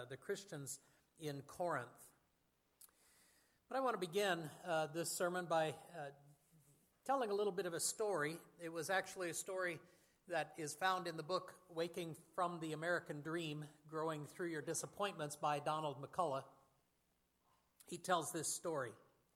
the Christians in Corinth. But I want to begin this sermon by telling a little bit of a story. It was actually a story that is found in the book Waking from the American Dream, Growing Through Your Disappointments by Donald McCullough. He tells this story.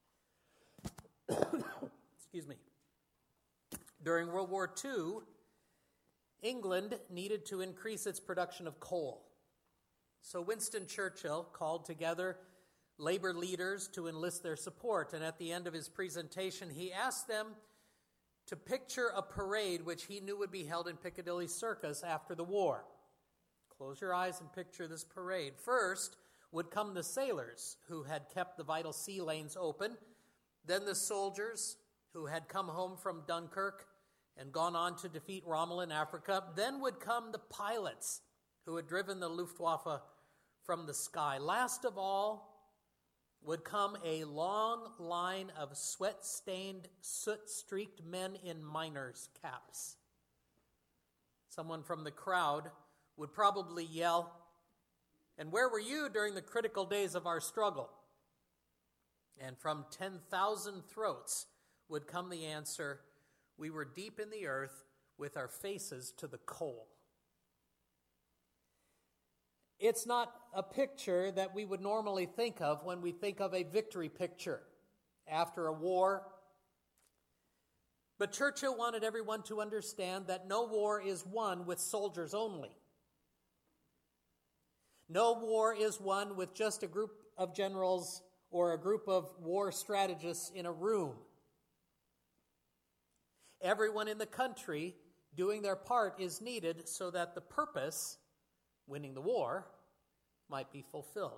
Excuse me. During World War II, England needed to increase its production of coal. So Winston Churchill called together labor leaders to enlist their support, and at the end of his presentation, he asked them to picture a parade which he knew would be held in Piccadilly Circus after the war. Close your eyes and picture this parade. First would come the sailors who had kept the vital sea lanes open, then the soldiers who had come home from Dunkirk and gone on to defeat Rommel in Africa. Then would come the pilots who had driven the Luftwaffe from the sky. Last of all would come a long line of sweat-stained, soot-streaked men in miners' caps. Someone from the crowd would probably yell, "And where were you during the critical days of our struggle?" And from 10,000 throats would come the answer, "We were deep in the earth with our faces to the coal." It's not a picture that we would normally think of when we think of a victory picture after a war. But Churchill wanted everyone to understand that no war is won with soldiers only. No war is won with just a group of generals or a group of war strategists in a room. Everyone in the country doing their part is needed so that the purpose, winning the war, might be fulfilled.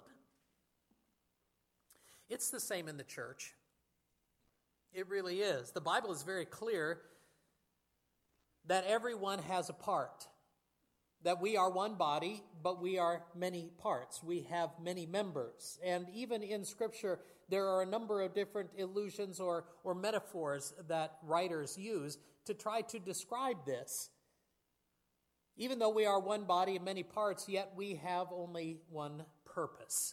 It's the same in the church. It really is. The Bible is very clear that everyone has a part, that we are one body, but we are many parts. We have many members. And even in Scripture, there are a number of different illusions or metaphors that writers use to try to describe this. Even though we are one body and many parts, yet we have only one purpose.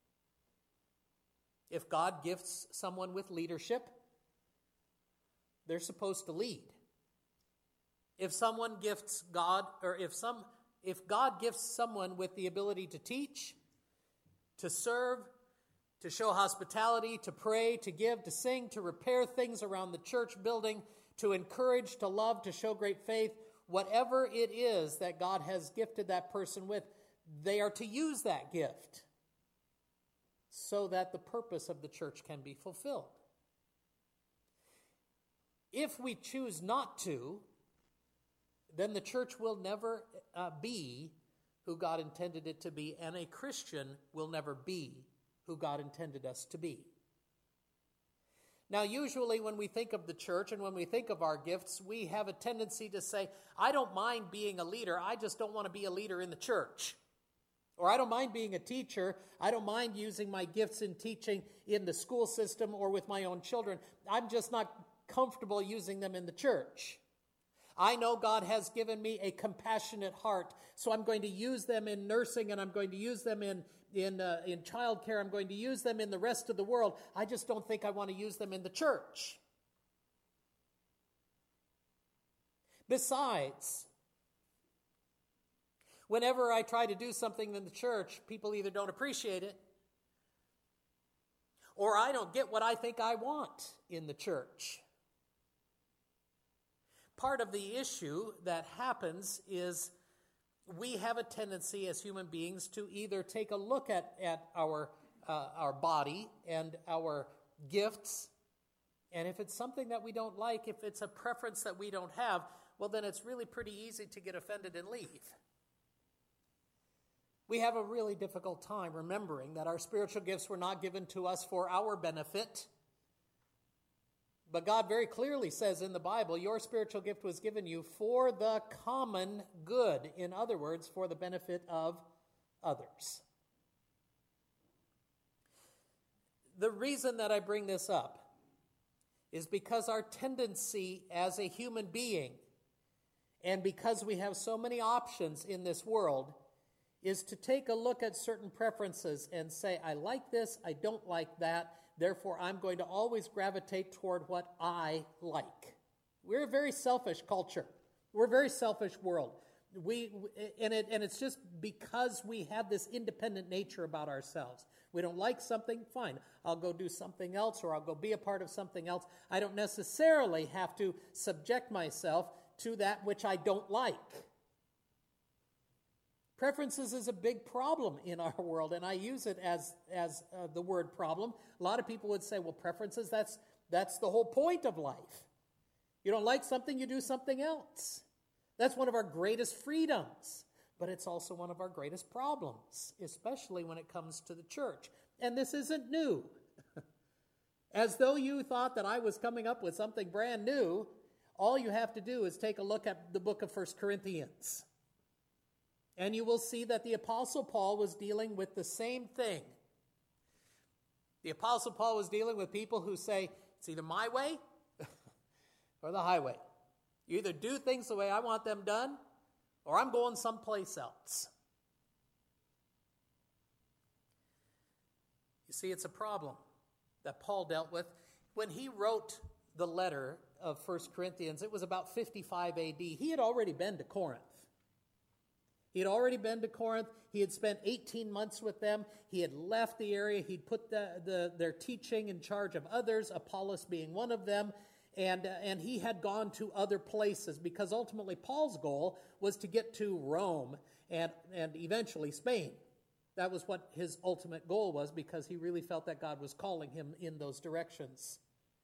If God gifts someone with leadership, they're supposed to lead. If someone gifts God, or if God gifts someone with the ability to teach, to serve, to show hospitality, to pray, to give, to sing, to repair things around the church building, to encourage, to love, to show great faith, whatever it is that God has gifted that person with, they are to use that gift so that the purpose of the church can be fulfilled. If we choose not to, then the church will never be who God intended it to be, and a Christian will never be who God intended us to be. Now, usually when we think of the church and when we think of our gifts, we have a tendency to say, I don't mind being a leader, I just don't want to be a leader in the church. Or I don't mind being a teacher, I don't mind using my gifts in teaching in the school system or with my own children. I'm just not comfortable using them in the church. I know God has given me a compassionate heart, so I'm going to use them in nursing, and I'm going to use them in childcare. I'm going to use them in the rest of the world. I just don't think I want to use them in the church. Besides, whenever I try to do something in the church, people either don't appreciate it, or I don't get what I think I want in the church. Part of the issue that happens is we have a tendency as human beings to either take a look at our body and our gifts, and if it's something that we don't like, if it's a preference that we don't have, well, then it's really pretty easy to get offended and leave. We have a really difficult time remembering that our spiritual gifts were not given to us for our benefit. But God very clearly says in the Bible, your spiritual gift was given you for the common good. In other words, for the benefit of others. The reason that I bring this up is because our tendency as a human being, and because we have so many options in this world, is to take a look at certain preferences and say, I like this, I don't like that, therefore I'm going to always gravitate toward what I like. We're a very selfish culture. We're a very selfish world. It's just because we have this independent nature about ourselves. We don't like something, fine, I'll go do something else, or I'll go be a part of something else. I don't necessarily have to subject myself to that which I don't like. Preferences is a big problem in our world, and I use it as the word problem. A lot of people would say, well, preferences, that's the whole point of life. You don't like something, you do something else. That's one of our greatest freedoms, but it's also one of our greatest problems, especially when it comes to the church. And this isn't new. As though you thought that I was coming up with something brand new, all you have to do is take a look at the book of 1 Corinthians. And you will see that the Apostle Paul was dealing with the same thing. The Apostle Paul was dealing with people who say, it's either my way or the highway. You either do things the way I want them done, or I'm going someplace else. You see, it's a problem that Paul dealt with. When he wrote the letter of 1 Corinthians, it was about 55 AD. He had already been to Corinth. He had already been to Corinth. He had spent 18 months with them. He had left the area. He'd put their teaching in charge of others, Apollos being one of them. And he had gone to other places because ultimately Paul's goal was to get to Rome and eventually Spain. That was what his ultimate goal was, because he really felt that God was calling him in those directions.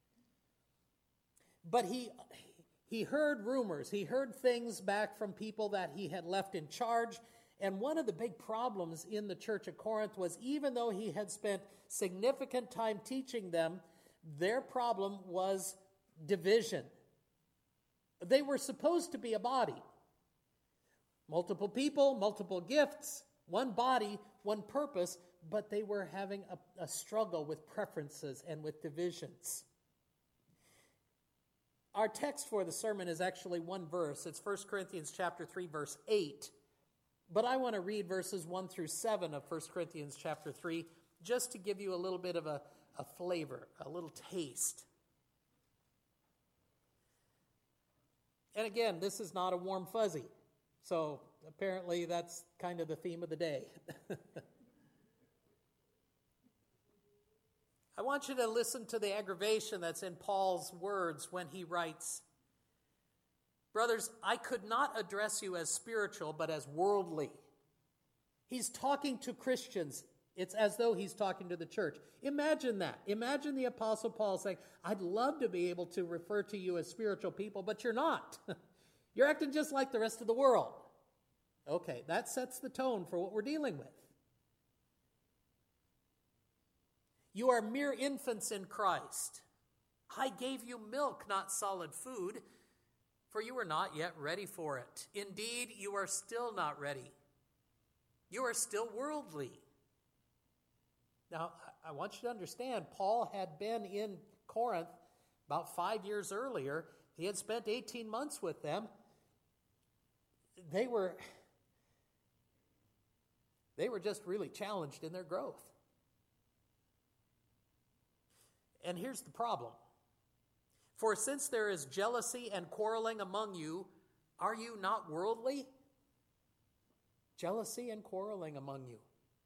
But he heard rumors. He heard things back from people that he had left in charge. And one of the big problems in the church of Corinth was, even though he had spent significant time teaching them, their problem was division. They were supposed to be a body. Multiple people, multiple gifts, one body, one purpose, but they were having a struggle with preferences and with divisions. Our text for the sermon is actually one verse. It's 1 Corinthians chapter 3, verse 8. But I want to read verses 1 through 7 of 1 Corinthians chapter 3, just to give you a little bit of a flavor, a little taste. And again, this is not a warm fuzzy. So apparently that's kind of the theme of the day. I want you to listen to the aggravation that's in Paul's words when he writes, brothers, I could not address you as spiritual, but as worldly. He's talking to Christians. It's as though he's talking to the church. Imagine that. Imagine the Apostle Paul saying, I'd love to be able to refer to you as spiritual people, but you're not. You're acting just like the rest of the world. Okay, that sets the tone for what we're dealing with. You are mere infants in Christ. I gave you milk, not solid food, for you are not yet ready for it. Indeed, you are still not ready. You are still worldly. Now, I want you to understand, Paul had been in Corinth about 5 years earlier. He had spent 18 months with them. They were just really challenged in their growth. And here's the problem. For since there is jealousy and quarreling among you, are you not worldly? Jealousy and quarreling among you.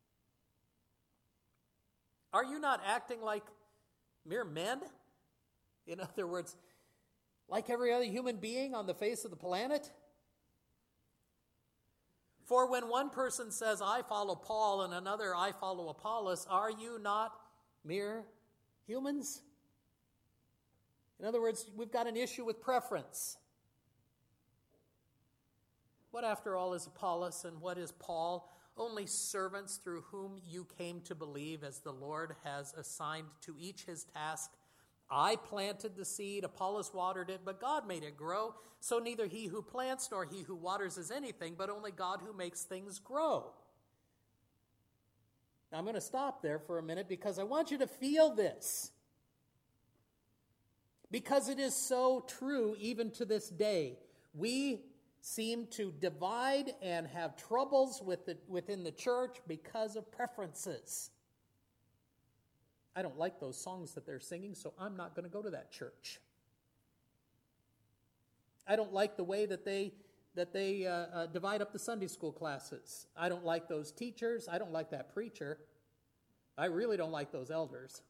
Are you not acting like mere men? In other words, like every other human being on the face of the planet? For when one person says, I follow Paul, and another, I follow Apollos, are you not mere humans? In other words, we've got an issue with preference. What, after all, is Apollos and what is Paul? Only servants through whom you came to believe, as the Lord has assigned to each his task. I planted the seed, Apollos watered it, but God made it grow. So neither he who plants nor he who waters is anything, but only God who makes things grow. Now I'm going to stop there for a minute because I want you to feel this. Because it is so true even to this day. We seem to divide and have troubles within the church because of preferences. I don't like those songs that they're singing, so I'm not going to go to that church. I don't like the way that they divide up the Sunday school classes. I don't like those teachers. I don't like that preacher. I really don't like those elders.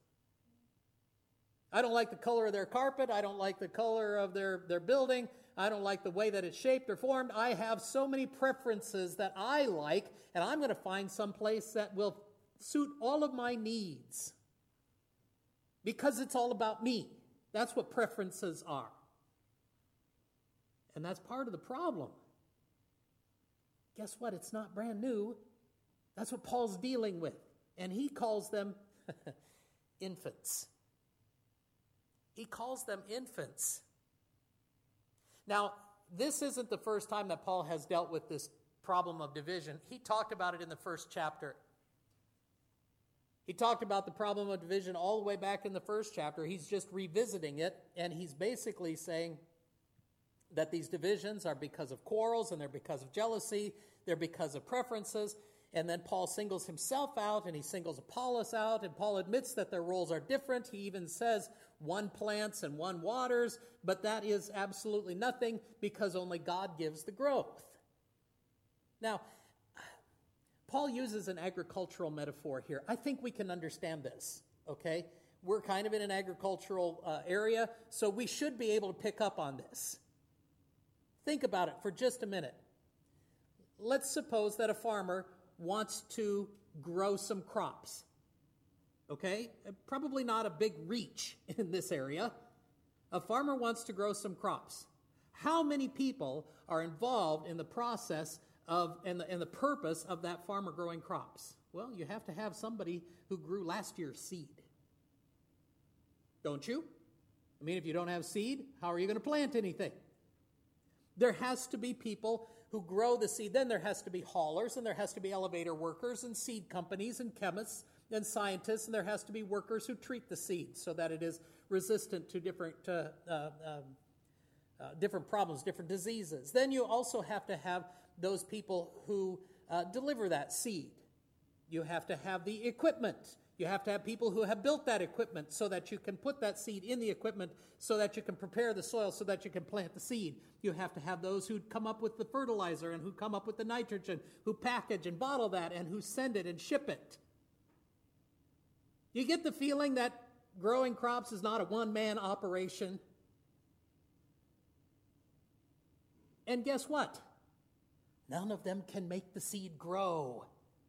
I don't like the color of their carpet. I don't like the color of their building. I don't like the way that it's shaped or formed. I have so many preferences that I like, and I'm going to find some place that will suit all of my needs. Because it's all about me. That's what preferences are. And that's part of the problem. Guess what? It's not brand new. That's what Paul's dealing with. And he calls them infants. He calls them infants. Now, this isn't the first time that Paul has dealt with this problem of division. He talked about it in the first chapter. He talked about the problem of division all the way back in the first chapter. He's just revisiting it, and he's basically saying that these divisions are because of quarrels, and they're because of jealousy, they're because of preferences. And then Paul singles himself out, and he singles Apollos out, and Paul admits that their roles are different. He even says one plants and one waters, but that is absolutely nothing because only God gives the growth. Now, Paul uses an agricultural metaphor here. I think we can understand this, okay? We're kind of in an agricultural area, so we should be able to pick up on this. Think about it for just a minute. Let's suppose that a farmer wants to grow some crops, okay? Probably not a big reach in this area. A farmer wants to grow some crops. How many people are involved in the process of and the purpose of that farmer growing crops? Well, you have to have somebody who grew last year's seed. Don't you? I mean, if you don't have seed, how are you going to plant anything? There has to be people who grow the seed. Then there has to be haulers, and there has to be elevator workers, and seed companies, and chemists, and scientists, and there has to be workers who treat the seed so that it is resistant to different problems, different diseases. Then you also have to have those people who deliver that seed. You have to have the equipment. You have to have people who have built that equipment so that you can put that seed in the equipment, so that you can prepare the soil, so that you can plant the seed. You have to have those who come up with the fertilizer and who come up with the nitrogen, who package and bottle that and who send it and ship it. You get the feeling that growing crops is not a one-man operation. And guess what? None of them can make the seed grow.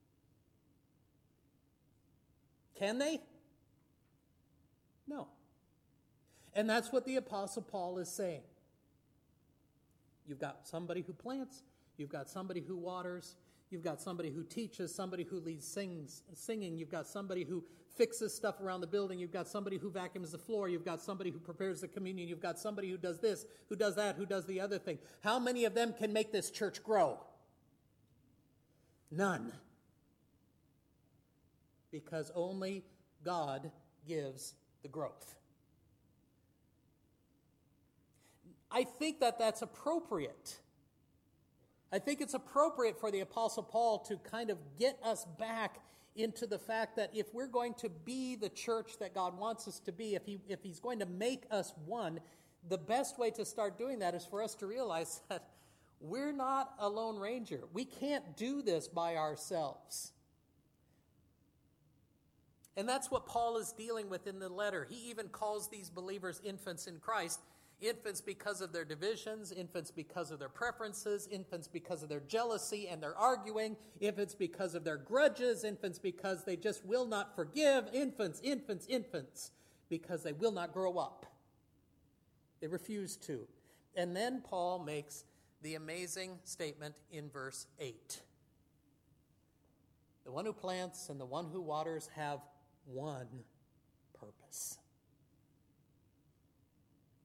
Can they? No. And that's what the Apostle Paul is saying. You've got somebody who plants, you've got somebody who waters, you've got somebody who teaches, somebody who leads singing, you've got somebody who fixes stuff around the building, you've got somebody who vacuums the floor, you've got somebody who prepares the communion, you've got somebody who does this, who does that, who does the other thing. How many of them can make this church grow? None. Because only God gives the growth. I think that that's appropriate. I think it's appropriate for the Apostle Paul to kind of get us back into the fact that if we're going to be the church that God wants us to be, if he's going to make us one, the best way to start doing that is for us to realize that we're not a lone ranger. We can't do this by ourselves. And that's what Paul is dealing with in the letter. He even calls these believers infants in Christ. Infants because of their divisions, infants because of their preferences, infants because of their jealousy and their arguing, infants because of their grudges, infants because they just will not forgive, infants, because they will not grow up. They refuse to. And then Paul makes the amazing statement in verse 8. The one who plants and the one who waters have one purpose.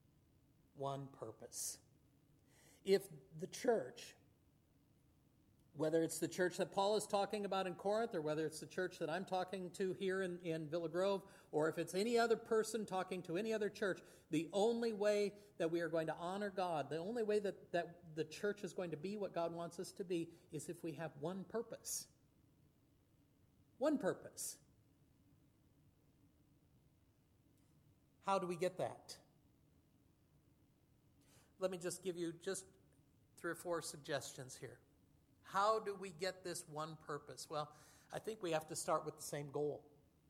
One purpose. If the church Whether it's the church that Paul is talking about in Corinth, or whether it's the church that I'm talking to here in Villa Grove, or if it's any other person talking to any other church, the only way that we are going to honor God, the only way that the church is going to be what God wants us to be, is if we have one purpose. One purpose. How do we get that? Let me just give you just 3 or 4 suggestions here. How do we get this one purpose? Well, I think we have to start with the same goal.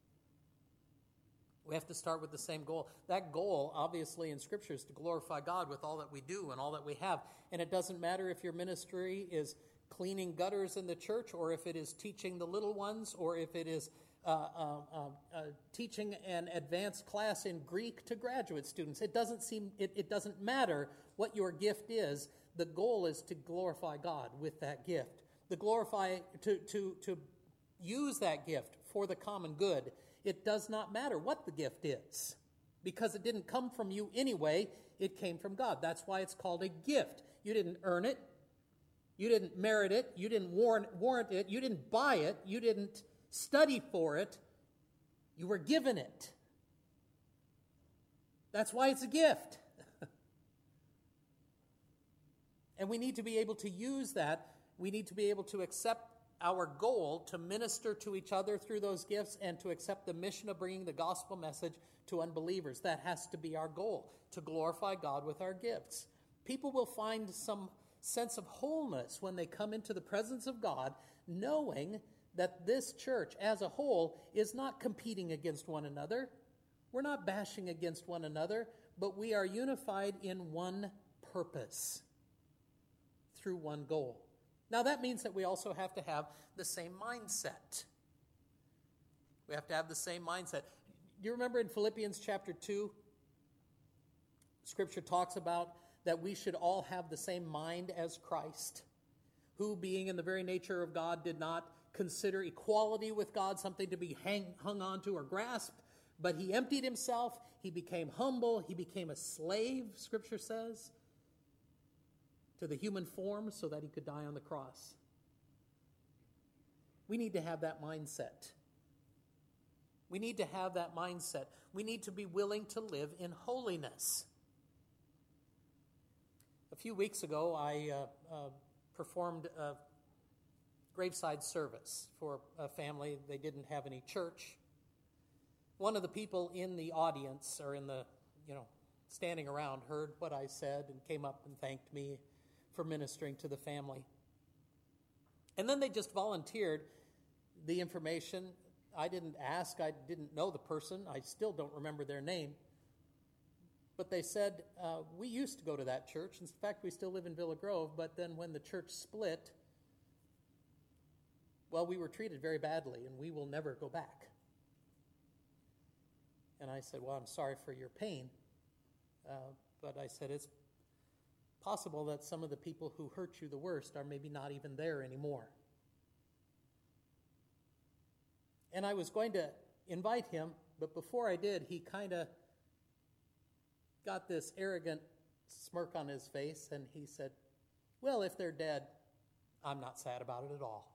We have to start with the same goal. That goal, obviously, in Scripture is to glorify God with all that we do and all that we have. And it doesn't matter if your ministry is cleaning gutters in the church, or if it is teaching the little ones, or if it is teaching an advanced class in Greek to graduate students. It doesn't matter what your gift is. The goal is to glorify God with that gift. To use that gift for the common good. It does not matter what the gift is, because it didn't come from you anyway. It came from God. That's why it's called a gift. You didn't earn it. You didn't merit it. You didn't warrant it. You didn't buy it. You didn't study for it. You were given it. That's why it's a gift. And we need to be able to use that. We need to be able to accept our goal to minister to each other through those gifts, and to accept the mission of bringing the gospel message to unbelievers. That has to be our goal, to glorify God with our gifts. People will find some sense of wholeness when they come into the presence of God, knowing that this church as a whole is not competing against one another. We're not bashing against one another, but we are unified in one purpose through one goal. Now that means that we also have to have the same mindset. We have to have the same mindset. Do you remember in Philippians chapter 2, Scripture talks about that we should all have the same mind as Christ, who, being in the very nature of God, did not consider equality with God something to be hung on to or grasped, but he emptied himself, he became humble, he became a slave, Scripture says, to the human form so that he could die on the cross. We need to have that mindset. We need to have that mindset. We need to be willing to live in holiness. A few weeks ago, I performed a graveside service for a family. They didn't have any church. One of the people in the audience, or in the, standing around, heard what I said and came up and thanked me for ministering to the family. And then they just volunteered the information. I didn't ask. I didn't know the person. I still don't remember their name. But they said, we used to go to that church. In fact, we still live in Villa Grove. But then when the church split, well, we were treated very badly, and we will never go back. And I said, well, I'm sorry for your pain. But I said, it's possible that some of the people who hurt you the worst are maybe not even there anymore. And I was going to invite him, but before I did, he kind of got this arrogant smirk on his face, and he said, well, if they're dead, I'm not sad about it at all.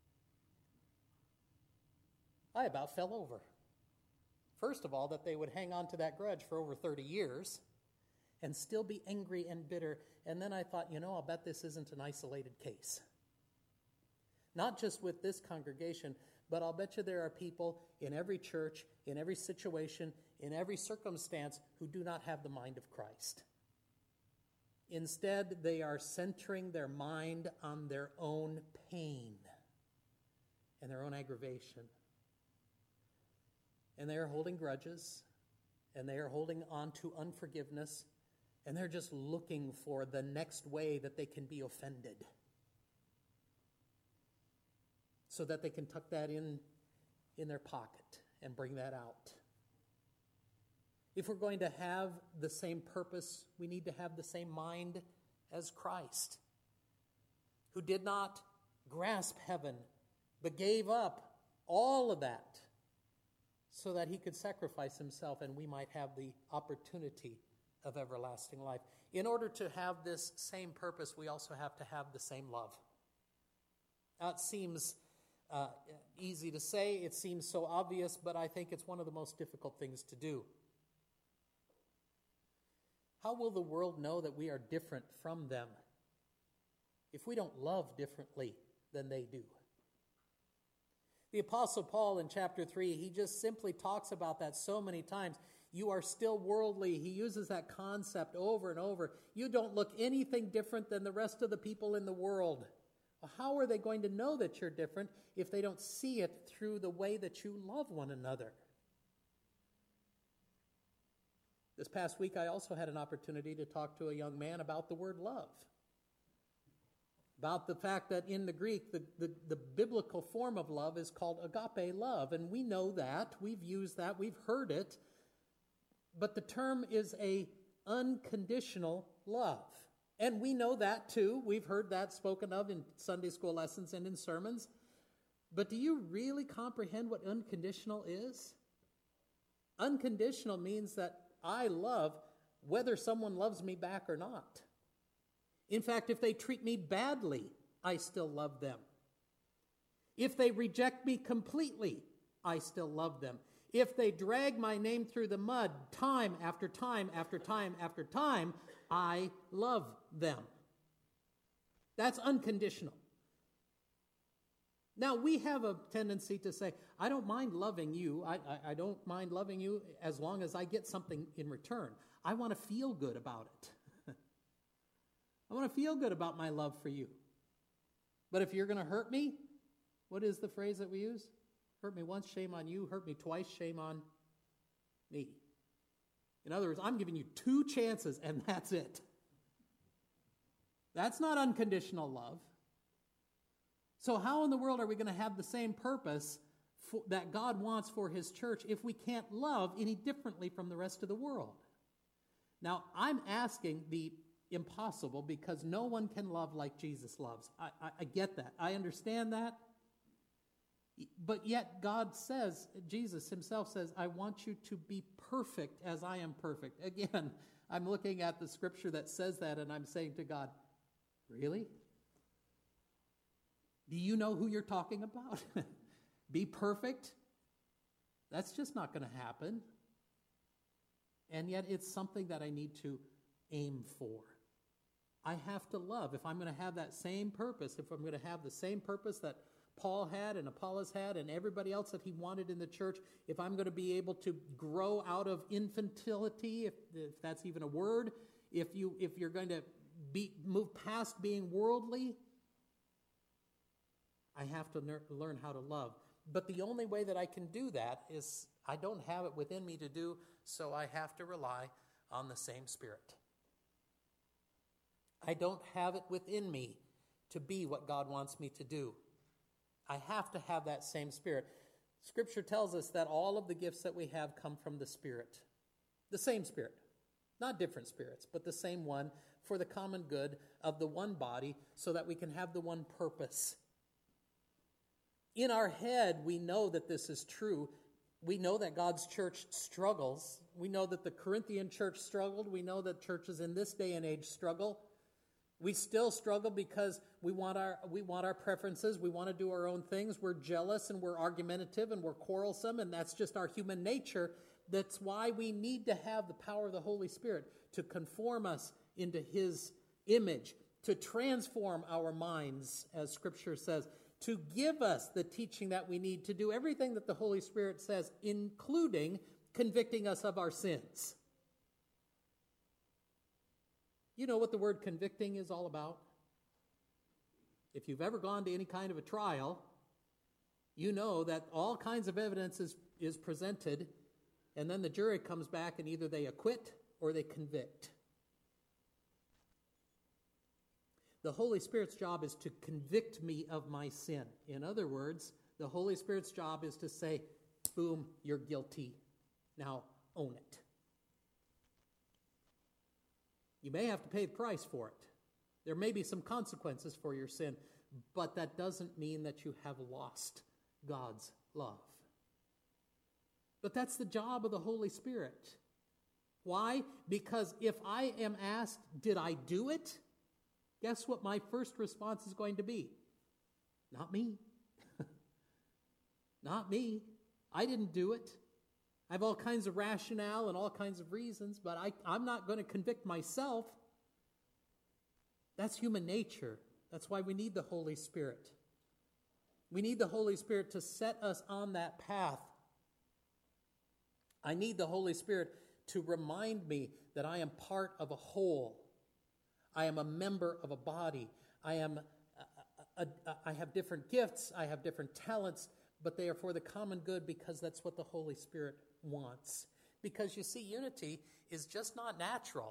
I about fell over. First of all, that they would hang on to that grudge for over 30 years and still be angry and bitter. And then I thought, I'll bet this isn't an isolated case. Not just with this congregation, but I'll bet you there are people in every church, in every situation, in every circumstance who do not have the mind of Christ. Instead, they are centering their mind on their own pain and their own aggravation. And they are holding grudges, and they are holding on to unforgiveness, and they're just looking for the next way that they can be offended, so that they can tuck that in their pocket and bring that out. If we're going to have the same purpose, we need to have the same mind as Christ, who did not grasp heaven, but gave up all of that so that he could sacrifice himself and we might have the opportunity of everlasting life. In order to have this same purpose, we also have to have the same love. It seems easy to say, it seems so obvious, but I think it's one of the most difficult things to do. How will the world know that we are different from them if we don't love differently than they do? The Apostle Paul in chapter 3, he just simply talks about that so many times. You are still worldly. He uses that concept over and over. You don't look anything different than the rest of the people in the world. Well, how are they going to know that you're different if they don't see it through the way that you love one another? This past week, I also had an opportunity to talk to a young man about the word love. About the fact that in the Greek, the biblical form of love is called agape love. And we know that. We've used that. We've heard it. But the term is a unconditional love. And we know that too. We've heard that spoken of in Sunday school lessons and in sermons. But do you really comprehend what unconditional is? Unconditional means that I love whether someone loves me back or not. In fact, if they treat me badly, I still love them. If they reject me completely, I still love them. If they drag my name through the mud time after time after time after time, I love them. That's unconditional. Now, we have a tendency to say, I don't mind loving you. I don't mind loving you as long as I get something in return. I want to feel good about it. I want to feel good about my love for you. But if you're going to hurt me, what is the phrase that we use? Hurt me once, shame on you. Hurt me twice, shame on me. In other words, I'm giving you 2 chances and that's it. That's not unconditional love. So how in the world are we going to have the same purpose that God wants for His church if we can't love any differently from the rest of the world? Now, I'm asking the impossible because no one can love like Jesus loves. I get that. I understand that. But yet God says, Jesus Himself says, I want you to be perfect as I am perfect. Again, I'm looking at the scripture that says that and I'm saying to God, really? Do you know who you're talking about? Be perfect? That's just not going to happen. And yet it's something that I need to aim for. I have to love. If I'm going to have that same purpose, if I'm going to have the same purpose that Paul had and Apollos had and everybody else that he wanted in the church, if I'm going to be able to grow out of infantility, if that's even a word, if you're going to move past being worldly, I have to learn how to love. But the only way that I can do that is I don't have it within me to do, so I have to rely on the same Spirit. I don't have it within me to be what God wants me to do. I have to have that same Spirit. Scripture tells us that all of the gifts that we have come from the Spirit. The same Spirit. Not different spirits, but the same one for the common good of the one body so that we can have the one purpose. In our head, we know that this is true. We know that God's church struggles. We know that the Corinthian church struggled. We know that churches in this day and age struggle. We still struggle because we want our preferences. We want to do our own things. We're jealous and we're argumentative and we're quarrelsome, and that's just our human nature. That's why we need to have the power of the Holy Spirit to conform us into His image, to transform our minds, as Scripture says, to give us the teaching that we need to do everything that the Holy Spirit says, including convicting us of our sins. You know what the word convicting is all about? If you've ever gone to any kind of a trial, you know that all kinds of evidence is presented, and then the jury comes back and either they acquit or they convict. The Holy Spirit's job is to convict me of my sin. In other words, the Holy Spirit's job is to say, boom, you're guilty. Now own it. You may have to pay the price for it. There may be some consequences for your sin, but that doesn't mean that you have lost God's love. But that's the job of the Holy Spirit. Why? Because if I am asked, did I do it? Guess what my first response is going to be? Not me. Not me. I didn't do it. I have all kinds of rationale and all kinds of reasons, but I'm not going to convict myself. That's human nature. That's why we need the Holy Spirit. We need the Holy Spirit to set us on that path. I need the Holy Spirit to remind me that I am part of a whole. I am a member of a body. I have different gifts. I have different talents, but they are for the common good because that's what the Holy Spirit wants. Because you see, unity is just not natural.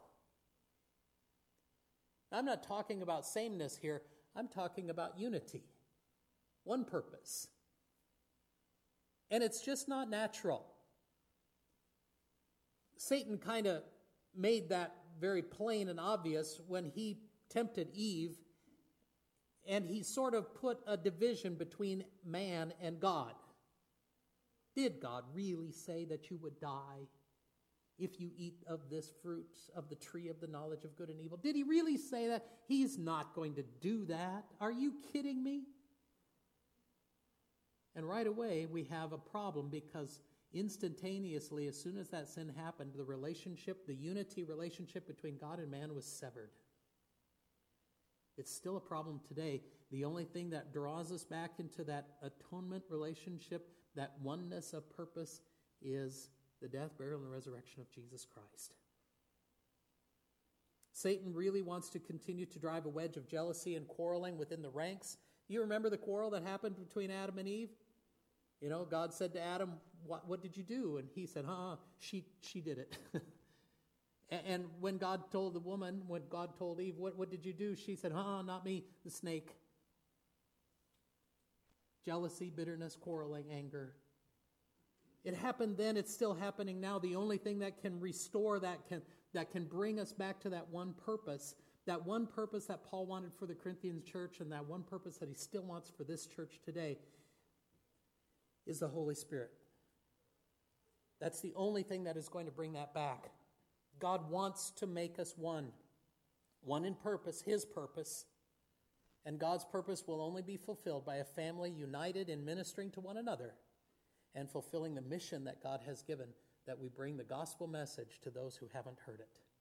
I'm not talking about sameness here. I'm talking about unity. One purpose. And it's just not natural. Satan kind of made that very plain and obvious when he tempted Eve, and he sort of put a division between man and God. Did God really say that you would die if you eat of this fruit of the tree of the knowledge of good and evil? Did he really say that? He's not going to do that. Are you kidding me? And right away we have a problem, because instantaneously, as soon as that sin happened, the relationship, the unity relationship between God and man was severed. It's still a problem today. The only thing that draws us back into that atonement relationship, that oneness of purpose, is the death, burial, and resurrection of Jesus Christ. Satan really wants to continue to drive a wedge of jealousy and quarreling within the ranks. You remember the quarrel that happened between Adam and Eve? You know, God said to Adam, what did you do? And he said, she did it. And when God told the woman, when God told Eve, what did you do? She said, not me, the snake. Jealousy, bitterness, quarreling, anger. It happened then, it's still happening now. The only thing that can restore, that can bring us back to that one purpose that Paul wanted for the Corinthian church, and that one purpose that he still wants for this church today, is the Holy Spirit. That's the only thing that is going to bring that back. God wants to make us one in purpose, his purpose, and God's purpose will only be fulfilled by a family united in ministering to one another and fulfilling the mission that God has given, that we bring the gospel message to those who haven't heard it.